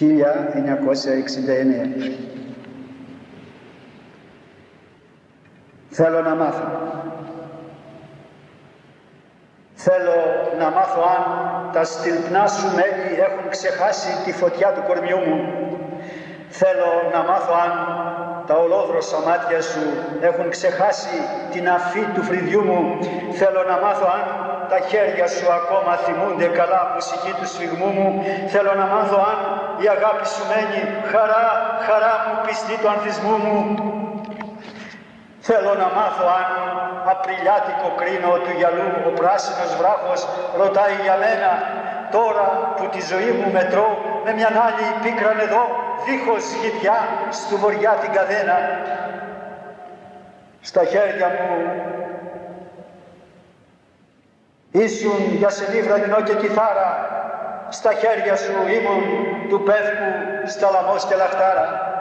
1969. Θέλω να μάθω. Θέλω να μάθω αν τα στυλπνά σου μέλη έχουν ξεχάσει τη φωτιά του κορμιού μου. Θέλω να μάθω αν τα ολόδροσα μάτια σου έχουν ξεχάσει την αφή του φρυδιού μου. Θέλω να μάθω αν τα χέρια σου ακόμα θυμούνται καλά μουσική του σφιγμού μου. Θέλω να μάθω αν η αγάπη σου μένει χαρά, χαρά μου, πιστή του ανθισμού μου. Θέλω να μάθω αν απριλιάτικο κρίνο του γυαλού ο πράσινος βράχος ρωτάει για μένα, τώρα που τη ζωή μου μετρώ με μιαν άλλη πίκραν εδώ, δίχως γητιά στου βοριά την καδένα. Στα χέρια μου ήσουν για σελίβραδινό και κιθάρα, στα χέρια σου ήμουν του πεύκου σταλαμός και λαχτάρα.